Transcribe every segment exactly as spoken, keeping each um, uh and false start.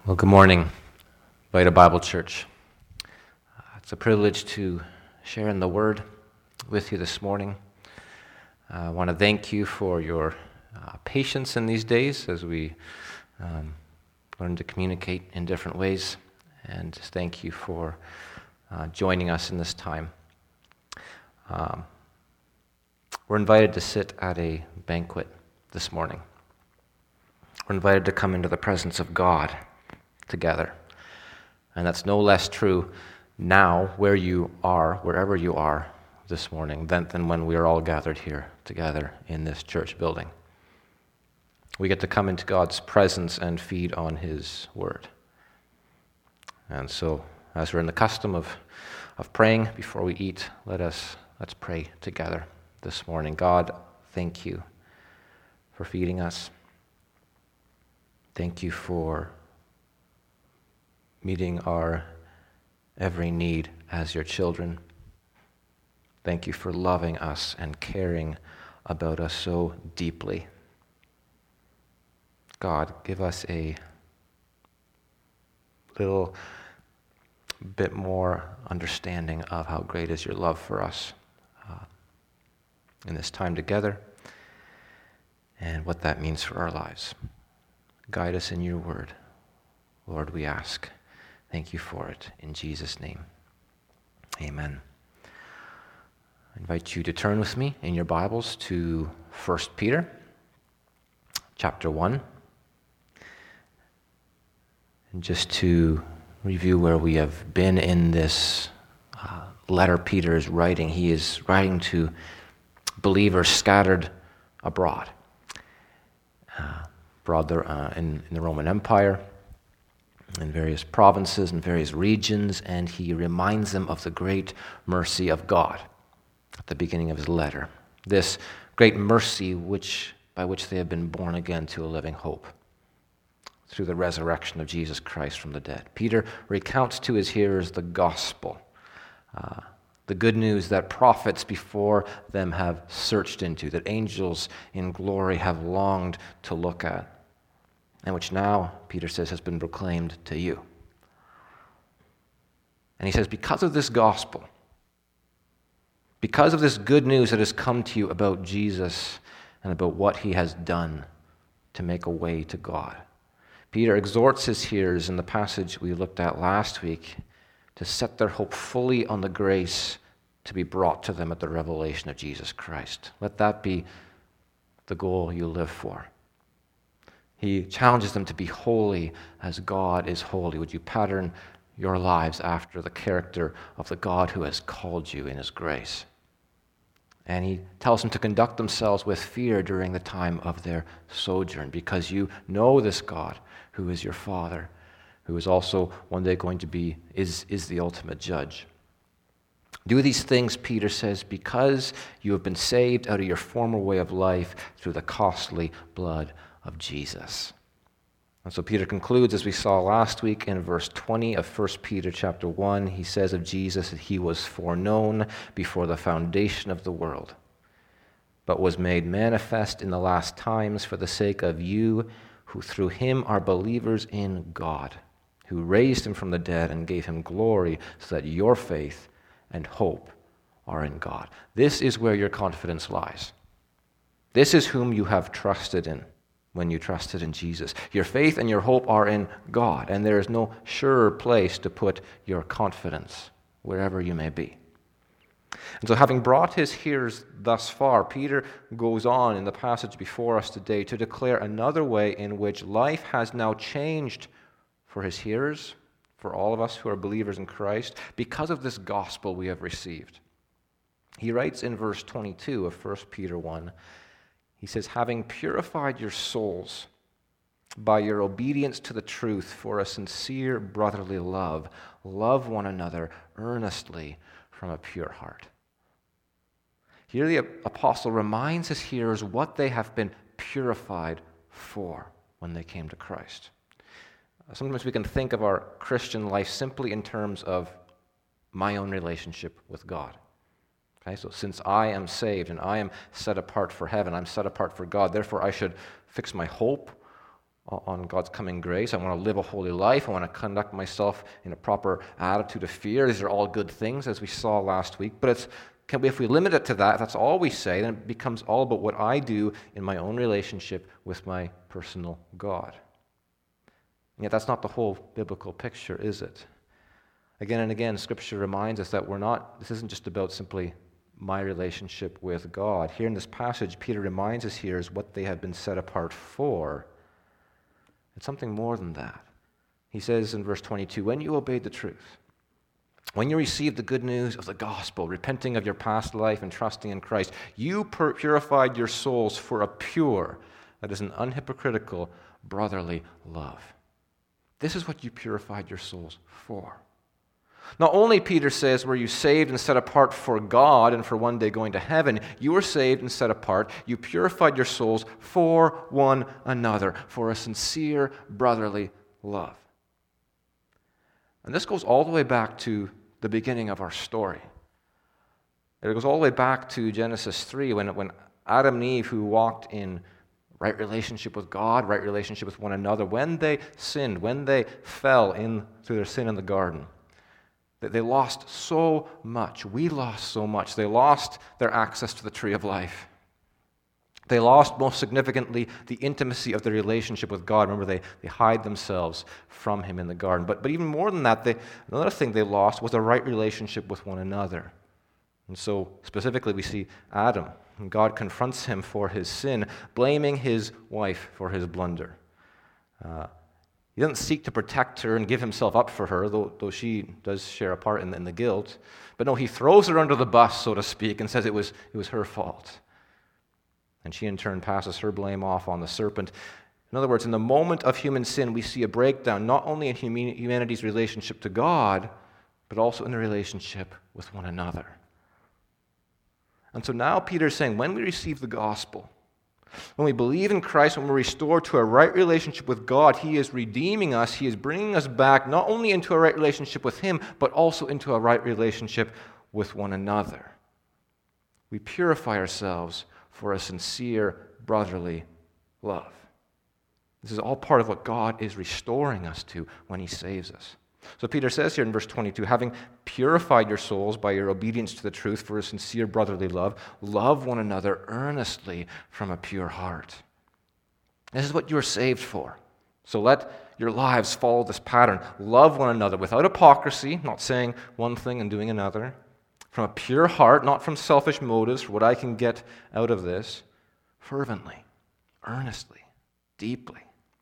Well, good morning, Vita Bible Church. Uh, it's a privilege to share in the Word with you this morning. Uh, I want to thank you for your uh, patience in these days as we um, learn to communicate in different ways, and just thank you for uh, joining us in this time. Um, we're invited to sit at a banquet this morning. We're invited to come into the presence of God together. And that's no less true now where you are, wherever you are this morning, than, than when we are all gathered here together in this church building. We get to come into God's presence and feed on His Word. And so, as we're in the custom of, of praying before we eat, let us let's pray together this morning. God, thank you for feeding us. Thank you for meeting our every need as your children. Thank you for loving us and caring about us so deeply. God, give us a little bit more understanding of how great is your love for us uh, in this time together and what that means for our lives. Guide us in your word. Lord, we ask. Thank you for it. In Jesus' name, amen. I invite you to turn with me in your Bibles to First Peter, chapter one. And just to review where we have been in this uh, letter Peter is writing, he is writing to believers scattered abroad, uh, abroad there, uh, in, in the Roman Empire, in various provinces and various regions, and he reminds them of the great mercy of God at the beginning of his letter. This great mercy which by which they have been born again to a living hope through the resurrection of Jesus Christ from the dead. Peter recounts to his hearers the gospel, uh, the good news that prophets before them have searched into, that angels in glory have longed to look at, and which now, Peter says, has been proclaimed to you. And he says, because of this gospel, because of this good news that has come to you about Jesus and about what he has done to make a way to God, Peter exhorts his hearers in the passage we looked at last week to set their hope fully on the grace to be brought to them at the revelation of Jesus Christ. Let that be the goal you live for. He challenges them to be holy as God is holy. Would you pattern your lives after the character of the God who has called you in his grace? And he tells them to conduct themselves with fear during the time of their sojourn, because you know this God who is your Father, who is also one day going to be, is, is the ultimate judge. Do these things, Peter says, because you have been saved out of your former way of life through the costly blood of Jesus. And so Peter concludes, as we saw last week in verse twenty of First Peter chapter one, he says of Jesus that he was foreknown before the foundation of the world, but was made manifest in the last times for the sake of you, who through him are believers in God, who raised him from the dead and gave him glory, so that your faith and hope are in God. This is where your confidence lies. This is whom you have trusted in when you trusted in Jesus. Your faith and your hope are in God, and there is no surer place to put your confidence, wherever you may be. And so, having brought his hearers thus far, Peter goes on in the passage before us today to declare another way in which life has now changed for his hearers, for all of us who are believers in Christ, because of this gospel we have received. He writes in verse twenty-two of First Peter one, he says, having purified your souls by your obedience to the truth for a sincere brotherly love, love one another earnestly from a pure heart. Here the apostle reminds his hearers what they have been purified for when they came to Christ. Sometimes we can think of our Christian life simply in terms of my own relationship with God. Okay, so since I am saved and I am set apart for heaven, I'm set apart for God, therefore I should fix my hope on God's coming grace. I want to live a holy life. I want to conduct myself in a proper attitude of fear. These are all good things, as we saw last week. But it's, can we, if we limit it to that, if that's all we say, then it becomes all about what I do in my own relationship with my personal God. And yet that's not the whole biblical picture, is it? Again and again, Scripture reminds us that we're not, this isn't just about simply my relationship with God. Here in this passage, Peter reminds us here is what they have been set apart for. It's something more than that. He says in verse twenty-two, when you obeyed the truth, when you received the good news of the gospel, repenting of your past life and trusting in Christ, you purified your souls for a pure, that is an unhypocritical, brotherly love. This is what you purified your souls for. Not only, Peter says, were you saved and set apart for God and for one day going to heaven, you were saved and set apart. You purified your souls for one another, for a sincere brotherly love. And this goes all the way back to the beginning of our story. It goes all the way back to Genesis three, when, when Adam and Eve, who walked in right relationship with God, right relationship with one another, when they sinned, when they fell in through their sin in the garden, that they lost so much. We lost so much. They lost their access to the tree of life. They lost, most significantly, the intimacy of their relationship with God. Remember, they, they hide themselves from Him in the garden. But, but even more than that, they, another thing they lost was a right relationship with one another. And so, specifically, we see Adam. And God confronts him for his sin, blaming his wife for his blunder. Uh, He doesn't seek to protect her and give himself up for her, though, though she does share a part in the, in the guilt. But no, he throws her under the bus, so to speak, and says it was, it was her fault. And she in turn passes her blame off on the serpent. In other words, in the moment of human sin, we see a breakdown not only in humanity's relationship to God, but also in the relationship with one another. And so now Peter's saying, when we receive the gospel, when we believe in Christ, when we're restored to a right relationship with God, He is redeeming us. He is bringing us back not only into a right relationship with Him, but also into a right relationship with one another. We purify ourselves for a sincere brotherly love. This is all part of what God is restoring us to when He saves us. So Peter says here in verse twenty-two, having purified your souls by your obedience to the truth for a sincere brotherly love, love one another earnestly from a pure heart. This is what you are saved for. So let your lives follow this pattern. Love one another without hypocrisy, not saying one thing and doing another. From a pure heart, not from selfish motives for what I can get out of this. Fervently, earnestly, deeply.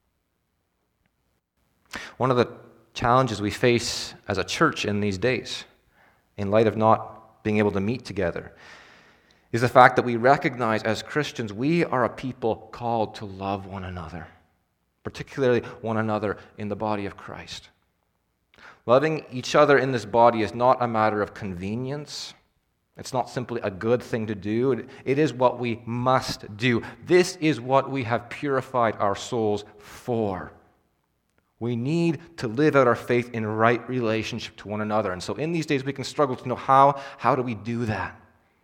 One of the challenges we face as a church in these days, in light of not being able to meet together, is the fact that we recognize as Christians we are a people called to love one another, particularly one another in the body of Christ. Loving each other in this body is not a matter of convenience. It's not simply a good thing to do. It is what we must do. This is what we have purified our souls for. We need to live out our faith in right relationship to one another. And so in these days we can struggle to know how, how do we do that?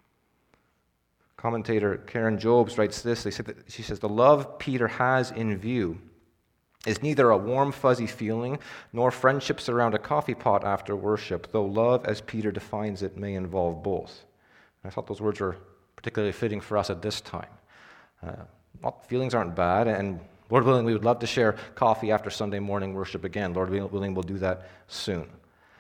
Commentator Karen Jobes writes this. They said that, she says, the love Peter has in view is neither a warm, fuzzy feeling nor friendships around a coffee pot after worship, though love, as Peter defines it, may involve both. And I thought those words were particularly fitting for us at this time. Uh, well, feelings aren't bad, and Lord willing, we would love to share coffee after Sunday morning worship again. Lord willing, we'll do that soon.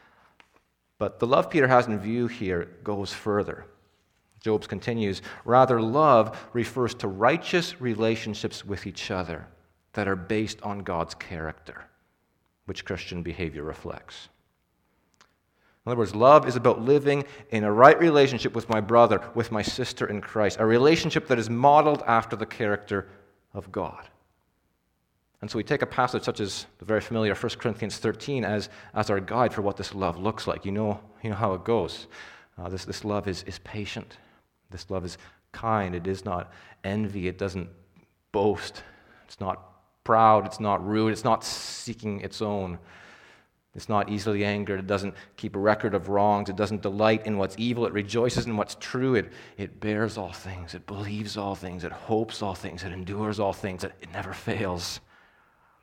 But the love Peter has in view here goes further. Jobes continues, rather, love refers to righteous relationships with each other that are based on God's character, which Christian behavior reflects. In other words, love is about living in a right relationship with my brother, with my sister in Christ, a relationship that is modeled after the character of God. And so we take a passage such as the very familiar First Corinthians thirteen as, as our guide for what this love looks like. You know, you know how it goes. Uh, this, this love is, is patient. This love is kind. It is not envy. It doesn't boast. It's not proud. It's not rude. It's not seeking its own. It's not easily angered. It doesn't keep a record of wrongs. It doesn't delight in what's evil. It rejoices in what's true. It, it bears all things. It believes all things. It hopes all things. It endures all things. It, it never fails.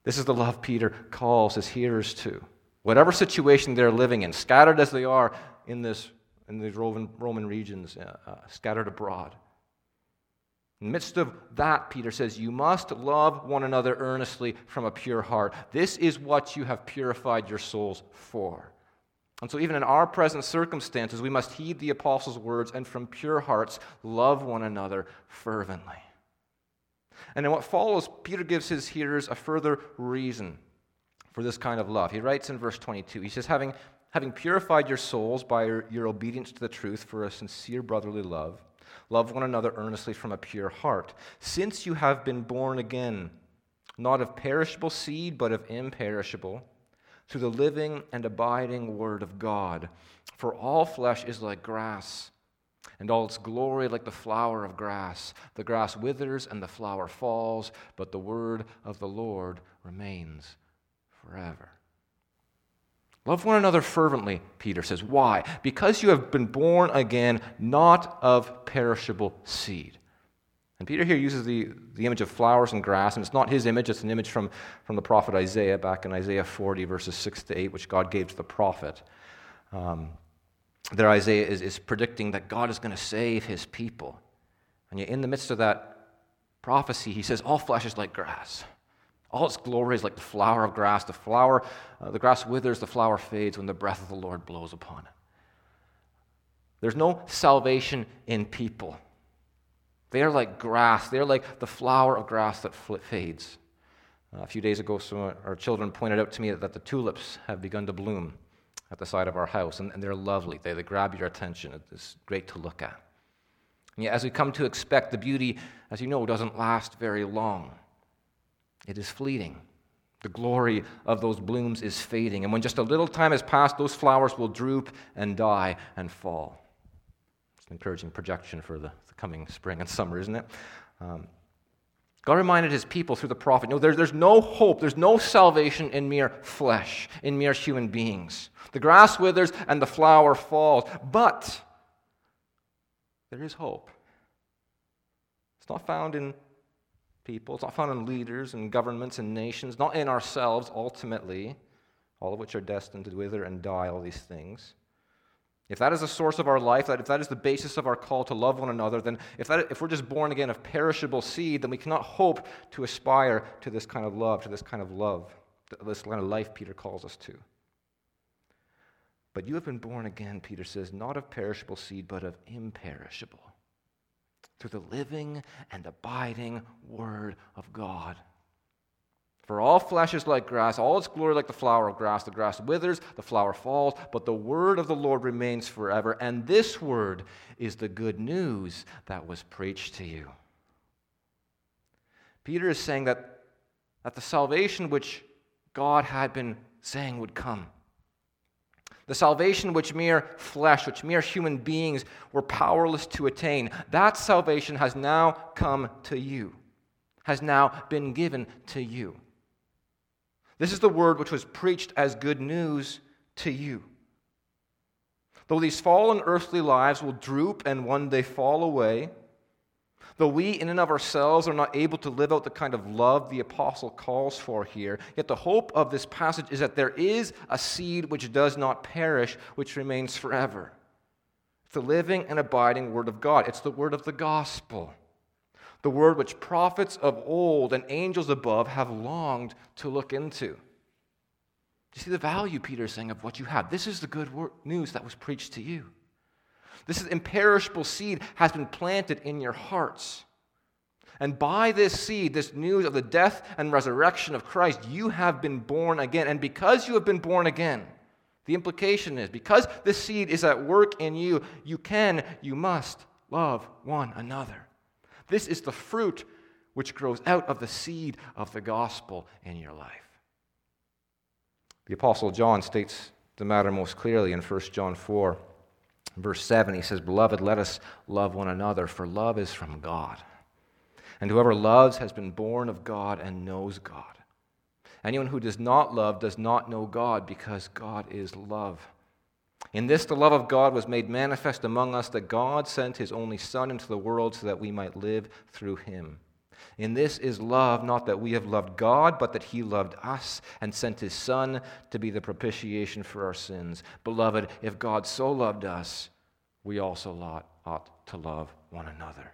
This is the love Peter calls his hearers to. Whatever situation they're living in, scattered as they are in this in these Roman, Roman regions, uh, uh, scattered abroad. In the midst of that, Peter says, you must love one another earnestly from a pure heart. This is what you have purified your souls for. And so even in our present circumstances, we must heed the apostles' words and from pure hearts love one another fervently. And in what follows, Peter gives his hearers a further reason for this kind of love. He writes in verse twenty-two, he says, having, having purified your souls by your, your obedience to the truth for a sincere brotherly love, love one another earnestly from a pure heart, since you have been born again, not of perishable seed, but of imperishable, through the living and abiding word of God. For all flesh is like grass, and all its glory like the flower of grass. The grass withers and the flower falls, but the word of the Lord remains forever. Love one another fervently, Peter says. Why? Because you have been born again, not of perishable seed. And Peter here uses the, the image of flowers and grass, and it's not his image, it's an image from, from the prophet Isaiah, back in Isaiah forty, verses six to eight, which God gave to the prophet. Um, there Isaiah is, is predicting that God is going to save his people. And yet in the midst of that prophecy, he says, all flesh is like grass. All its glory is like the flower of grass. The flower, uh, the grass withers, the flower fades when the breath of the Lord blows upon it. There's no salvation in people. They are like grass. They are like the flower of grass that fades. Uh, a few days ago, some of our children pointed out to me that the tulips have begun to bloom at the side of our house, and, and they're lovely. They, they grab your attention. It's great to look at. And yet, as we come to expect, the beauty, as you know, doesn't last very long. It is fleeting. The glory of those blooms is fading. And when just a little time has passed, those flowers will droop and die and fall. It's an encouraging projection for the, the coming spring and summer, isn't it? Um, God reminded his people through the prophet, no, there, there's no hope, there's no salvation in mere flesh, in mere human beings. The grass withers and the flower falls, but there is hope. It's not found in people. It's not found in leaders and governments and nations, not in ourselves ultimately, all of which are destined to wither and die, all these things. If that is the source of our life, that if that is the basis of our call to love one another, then if that if we're just born again of perishable seed, then we cannot hope to aspire to this kind of love, to this kind of love, this kind of life Peter calls us to. But you have been born again, Peter says, not of perishable seed, but of imperishable, through the living and abiding word of God. For all flesh is like grass, all its glory like the flower of grass. The grass withers, the flower falls, but the word of the Lord remains forever. And this word is the good news that was preached to you. Peter is saying that, that the salvation which God had been saying would come, the salvation which mere flesh, which mere human beings were powerless to attain, that salvation has now come to you, has now been given to you. This is the word which was preached as good news to you. Though these fallen earthly lives will droop and one day fall away, though we in and of ourselves are not able to live out the kind of love the apostle calls for here, yet the hope of this passage is that there is a seed which does not perish, which remains forever. It's the living and abiding word of God. It's the word of the gospel, the word which prophets of old and angels above have longed to look into. Do you see the value, Peter is saying, of what you have? This is the good word, news that was preached to you. This is imperishable seed has been planted in your hearts. And by this seed, this news of the death and resurrection of Christ, you have been born again. And because you have been born again, the implication is, because this seed is at work in you, you can, you must love one another. This is the fruit which grows out of the seed of the gospel in your life. The Apostle John states the matter most clearly in First John four. Verse seven, he says, "Beloved, let us love one another, for love is from God. And whoever loves has been born of God and knows God. Anyone who does not love does not know God, because God is love. In this the love of God was made manifest among us, that God sent his only Son into the world so that we might live through him. In this is love, not that we have loved God, but that he loved us and sent his Son to be the propitiation for our sins. Beloved, if God so loved us, we also ought to love one another.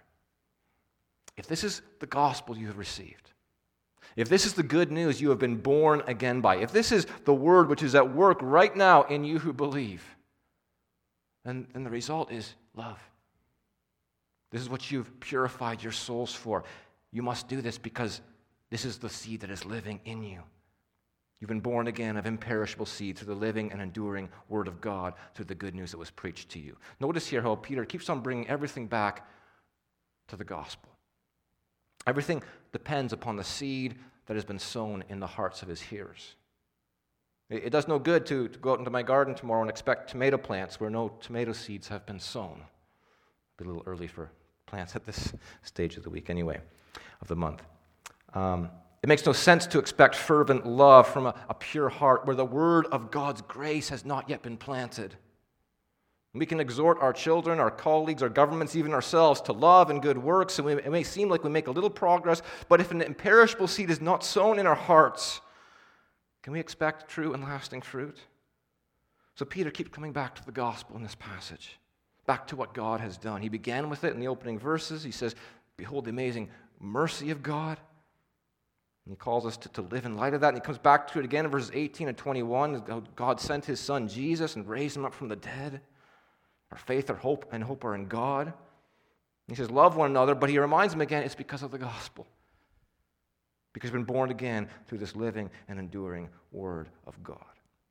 If this is the gospel you have received, if this is the good news you have been born again by, if this is the word which is at work right now in you who believe, then, then the result is love. This is what you've purified your souls for. You must do this because this is the seed that is living in you. You've been born again of imperishable seed through the living and enduring word of God, through the good news that was preached to you. Notice here how Peter keeps on bringing everything back to the gospel. Everything depends upon the seed that has been sown in the hearts of his hearers. It, it does no good to, to go out into my garden tomorrow and expect tomato plants where no tomato seeds have been sown. It'll be a little early for plants at this stage of the week anyway, of the month. Um, it makes no sense to expect fervent love from a, a pure heart where the word of God's grace has not yet been planted. We can exhort our children, our colleagues, our governments, even ourselves to love and good works, and we, it may seem like we make a little progress, but if an imperishable seed is not sown in our hearts, can we expect true and lasting fruit? So Peter keeps coming back to the gospel in this passage, back to what God has done. He began with it in the opening verses. He says, behold the amazing mercy of God. And he calls us to, to live in light of that. And he comes back to it again in verses eighteen and twenty-one. God sent his son Jesus and raised him up from the dead. Our faith, our hope, and hope are in God. He says, love one another, but he reminds them again, it's because of the gospel. Because we've been born again through this living and enduring word of God.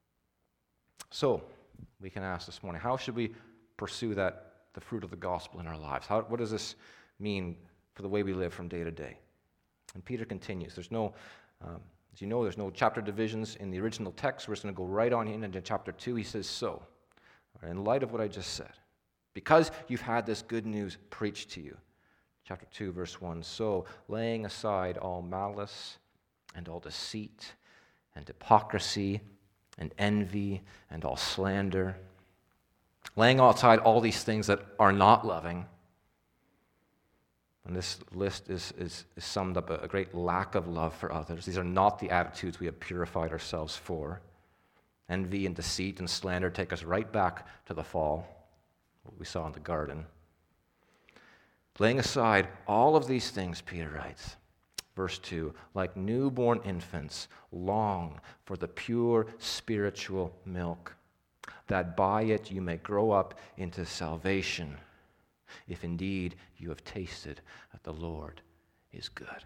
So, we can ask this morning, how should we pursue that, the fruit of the gospel in our lives? How, what does this mean for the way we live from day to day? And Peter continues. There's no, um, as you know, there's no chapter divisions in the original text. We're just going to go right on in into chapter two. He says, so, in light of what I just said, because you've had this good news preached to you, chapter two, verse one, so laying aside all malice and all deceit and hypocrisy and envy and all slander, laying aside all these things that are not loving. And this list is, is, is summed up a, a great lack of love for others. These are not the attitudes we have purified ourselves for. Envy and deceit and slander take us right back to the fall, what we saw in the garden. Laying aside all of these things, Peter writes, verse two, like newborn infants, long for the pure spiritual milk, that by it you may grow up into salvation, if indeed you have tasted that the Lord is good.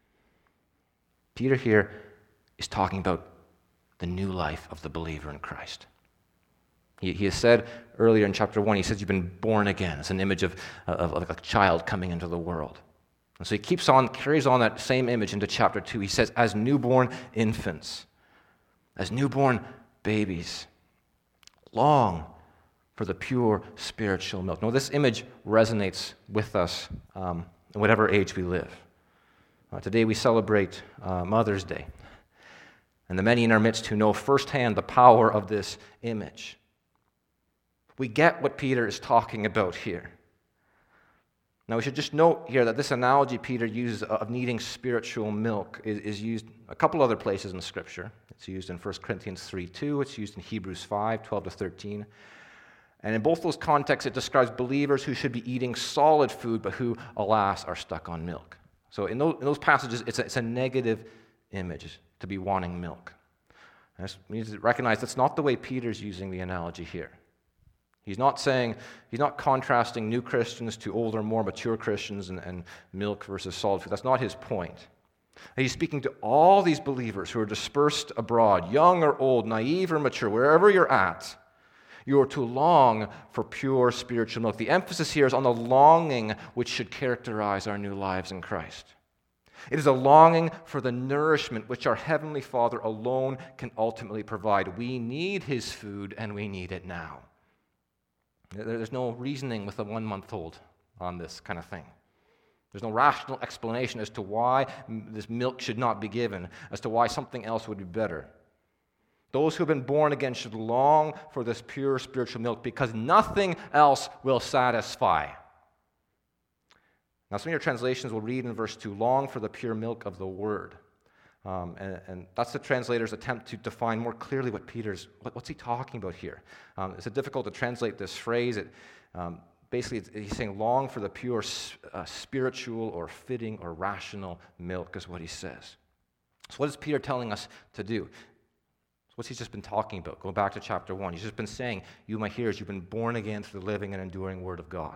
Peter here is talking about the new life of the believer in Christ. He, he has said earlier in chapter one, he says you've been born again. It's an image of, of, of a child coming into the world. And so he keeps on, carries on that same image into chapter two. He says, as newborn infants, as newborn babies, long for the pure spiritual milk. Now, this image resonates with us um, in whatever age we live. Uh, today we celebrate uh, Mother's Day. And the many in our midst who know firsthand the power of this image. We get what Peter is talking about here. Now, we should just note here that this analogy Peter uses of needing spiritual milk is, is used a couple other places in Scripture. It's used in First Corinthians three two. It's used in Hebrews five twelve to thirteen. And in both those contexts, it describes believers who should be eating solid food, but who, alas, are stuck on milk. So in those, in those passages, it's a, it's a negative image to be wanting milk. And we need to recognize that's not the way Peter's using the analogy here. He's not saying, he's not contrasting new Christians to older, more mature Christians and, and milk versus solid food. That's not his point. He's speaking to all these believers who are dispersed abroad, young or old, naive or mature, wherever you're at. You are to long for pure spiritual milk. The emphasis here is on the longing which should characterize our new lives in Christ. It is a longing for the nourishment which our Heavenly Father alone can ultimately provide. We need His food, and we need it now. There's no reasoning with a one-month-old on this kind of thing. There's no rational explanation as to why this milk should not be given, as to why something else would be better. Those who have been born again should long for this pure spiritual milk because nothing else will satisfy. Now, some of your translations will read in verse two, long for the pure milk of the word. Um, and, and that's the translator's attempt to define more clearly what Peter's, what, what's he talking about here. Um, it's difficult to translate this phrase. It, um, basically, it's, he's saying long for the pure uh, spiritual or fitting or rational milk is what he says. So what is Peter telling us to do? What's he just been talking about? Going back to chapter one. He's just been saying, you, my hearers, you've been born again through the living and enduring word of God.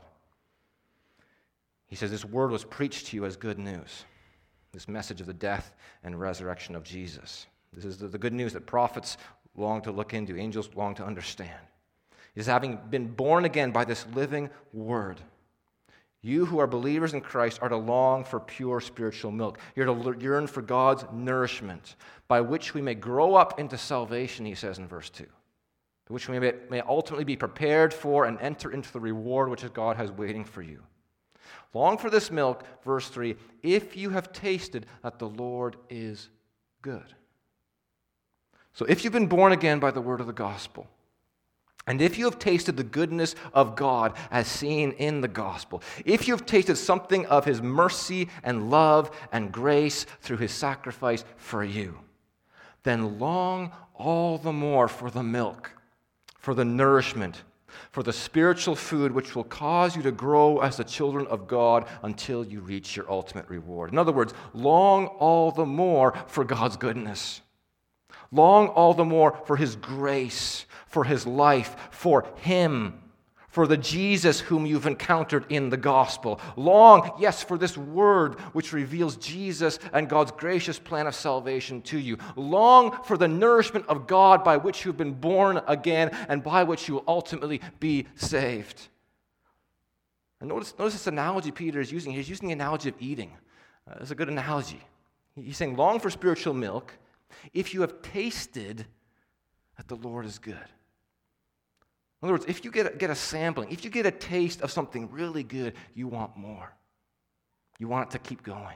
He says this word was preached to you as good news. This message of the death and resurrection of Jesus. This is the, the good news that prophets long to look into, angels long to understand. It is having been born again by this living word. You who are believers in Christ are to long for pure spiritual milk. You're to yearn for God's nourishment, by which we may grow up into salvation, he says in verse two. By which we may, may ultimately be prepared for and enter into the reward which God has waiting for you. Long for this milk, verse three, if you have tasted that the Lord is good. So if you've been born again by the word of the gospel, and if you have tasted the goodness of God as seen in the gospel, if you have tasted something of his mercy and love and grace through his sacrifice for you, then long all the more for the milk, for the nourishment, for the spiritual food which will cause you to grow as the children of God until you reach your ultimate reward. In other words, long all the more for God's goodness. Long all the more for his grace, for his life, for him, for the Jesus whom you've encountered in the gospel. Long, yes, for this word which reveals Jesus and God's gracious plan of salvation to you. Long for the nourishment of God by which you've been born again and by which you will ultimately be saved. And notice, notice this analogy Peter is using. He's using the analogy of eating. Uh, it's a good analogy. He's saying, long for spiritual milk if you have tasted that the Lord is good. In other words, if you get a, get a sampling, if you get a taste of something really good, you want more. You want it to keep going.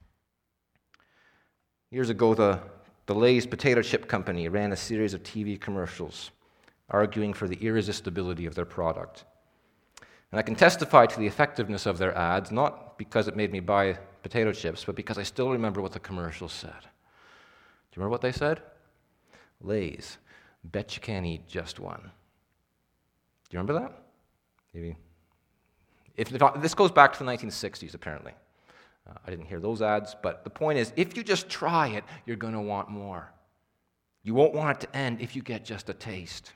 Years ago, the, the Lay's Potato Chip Company ran a series of T V commercials arguing for the irresistibility of their product. And I can testify to the effectiveness of their ads, not because it made me buy potato chips, but because I still remember what the commercials said. Do you remember what they said? Lay's, bet you can't eat just one. Do you remember that? Maybe. If, if this goes back to the nineteen sixties, apparently. Uh, I didn't hear those ads, but the point is, if you just try it, you're going to want more. You won't want it to end if you get just a taste.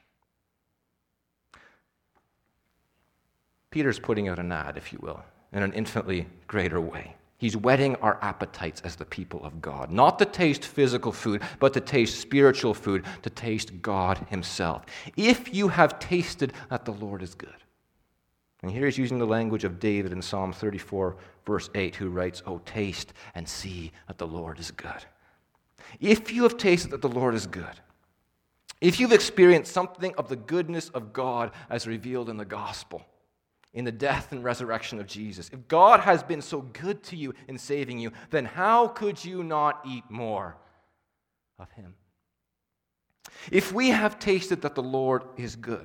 Peter's putting out an ad, if you will, in an infinitely greater way. He's whetting our appetites as the people of God, not to taste physical food, but to taste spiritual food, to taste God himself. If you have tasted that the Lord is good. And here he's using the language of David in Psalm thirty-four, verse eight, who writes, "Oh, taste and see that the Lord is good." If you have tasted that the Lord is good, if you've experienced something of the goodness of God as revealed in the gospel, in the death and resurrection of Jesus, if God has been so good to you in saving you, then how could you not eat more of him? If we have tasted that the Lord is good,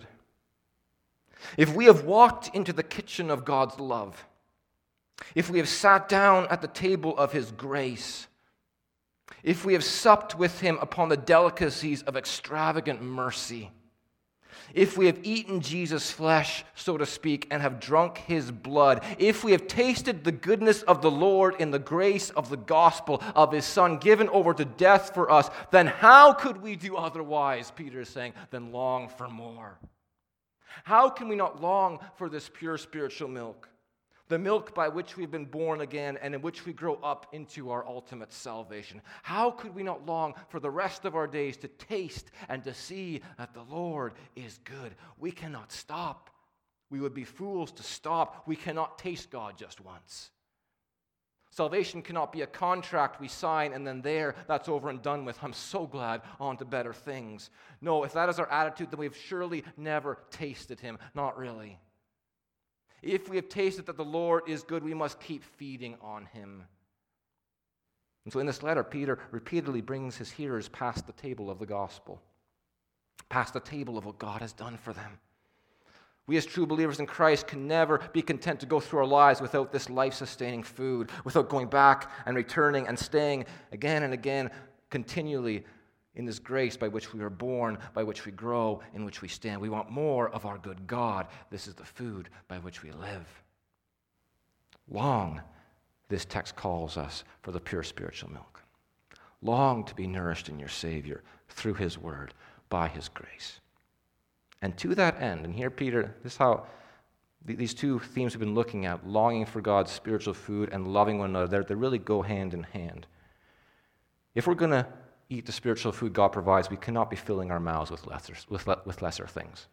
if we have walked into the kitchen of God's love, if we have sat down at the table of his grace, if we have supped with him upon the delicacies of extravagant mercy, if we have eaten Jesus' flesh, so to speak, and have drunk his blood, if we have tasted the goodness of the Lord in the grace of the gospel of his Son given over to death for us, then how could we do otherwise, Peter is saying, than long for more? How can we not long for this pure spiritual milk? The milk by which we've been born again and in which we grow up into our ultimate salvation. How could we not long for the rest of our days to taste and to see that the Lord is good? We cannot stop. We would be fools to stop. We cannot taste God just once. Salvation cannot be a contract we sign and then there, that's over and done with. I'm so glad, on to better things. No, if that is our attitude, then we've surely never tasted him. Not really. If we have tasted that the Lord is good, we must keep feeding on him. And so in this letter, Peter repeatedly brings his hearers past the table of the gospel, past the table of what God has done for them. We as true believers in Christ can never be content to go through our lives without this life-sustaining food, without going back and returning and staying again and again continually in this grace by which we are born, by which we grow, in which we stand. We want more of our good God. This is the food by which we live. Long, this text calls us for the pure spiritual milk. Long to be nourished in your Savior through his word, by his grace. And to that end, and here Peter, this is how these two themes we've been looking at, longing for God's spiritual food and loving one another, they really go hand in hand. If we're going to eat the spiritual food God provides, we cannot be filling our mouths with lesser, with, with lesser things.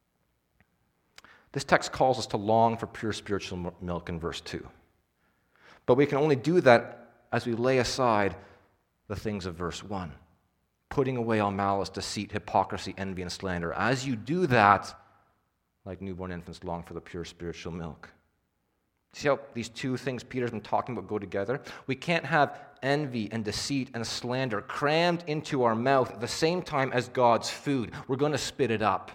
This text calls us to long for pure spiritual milk in verse two. But we can only do that as we lay aside the things of verse one. Putting away all malice, deceit, hypocrisy, envy, and slander. As you do that, like newborn infants long for the pure spiritual milk. See how these two things Peter's been talking about go together? We can't have envy and deceit and slander crammed into our mouth at the same time as God's food. We're going to spit it up.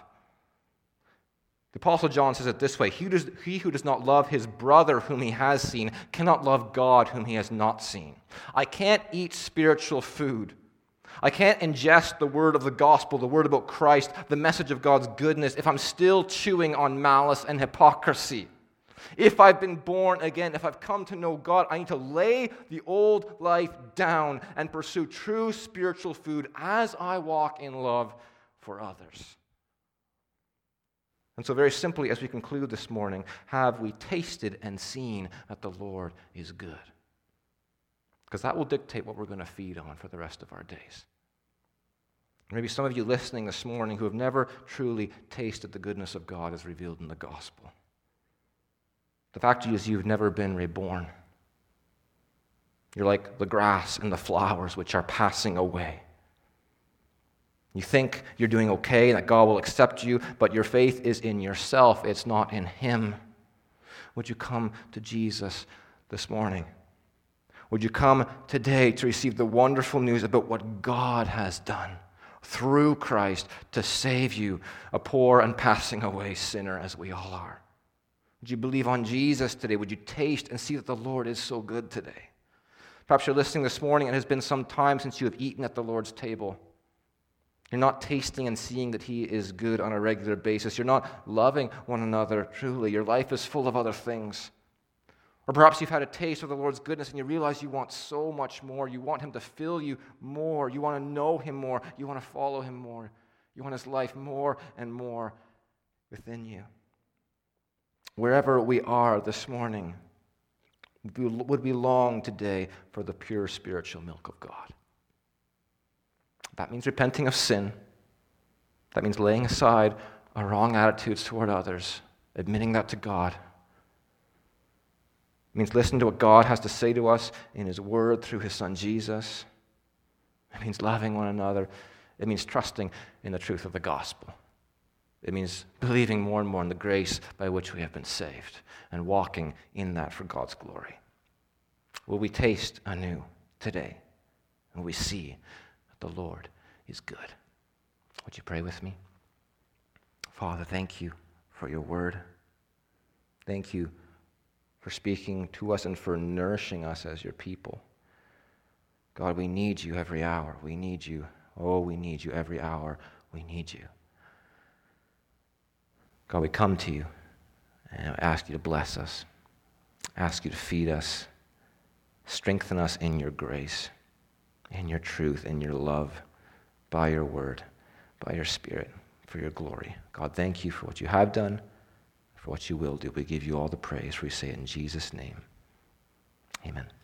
The Apostle John says it this way, he, does, he who does not love his brother whom he has seen cannot love God whom he has not seen. I can't eat spiritual food. I can't ingest the word of the gospel, the word about Christ, the message of God's goodness, if I'm still chewing on malice and hypocrisy. If I've been born again, if I've come to know God, I need to lay the old life down and pursue true spiritual food as I walk in love for others. And so very simply, as we conclude this morning, have we tasted and seen that the Lord is good? Because that will dictate what we're going to feed on for the rest of our days. Maybe some of you listening this morning who have never truly tasted the goodness of God as revealed in the gospel. The fact is you've never been reborn. You're like the grass and the flowers which are passing away. You think you're doing okay and that God will accept you, but your faith is in yourself. It's not in him. Would you come to Jesus this morning? Would you come today to receive the wonderful news about what God has done through Christ to save you, a poor and passing away sinner as we all are? Would you believe on Jesus today? Would you taste and see that the Lord is so good today? Perhaps you're listening this morning and it has been some time since you have eaten at the Lord's table. You're not tasting and seeing that he is good on a regular basis. You're not loving one another truly. Your life is full of other things. Or perhaps you've had a taste of the Lord's goodness and you realize you want so much more. You want him to fill you more. You want to know him more. You want to follow him more. You want his life more and more within you. Wherever we are this morning, would we long today for the pure spiritual milk of God? That means repenting of sin. That means laying aside our wrong attitudes toward others, admitting that to God. It means listening to what God has to say to us in his word through his son Jesus. It means loving one another. It means trusting in the truth of the gospel. It means believing more and more in the grace by which we have been saved and walking in that for God's glory. Will we taste anew today? Will we see that the Lord is good? Would you pray with me? Father, thank you for your word. Thank you for speaking to us and for nourishing us as your people. God, we need you every hour. We need you. Oh, we need you every hour. We need you. God, we come to you and ask you to bless us, ask you to feed us, strengthen us in your grace, in your truth, in your love, by your word, by your Spirit, for your glory. God, thank you for what you have done, for what you will do. We give you all the praise. We say it in Jesus' name. Amen.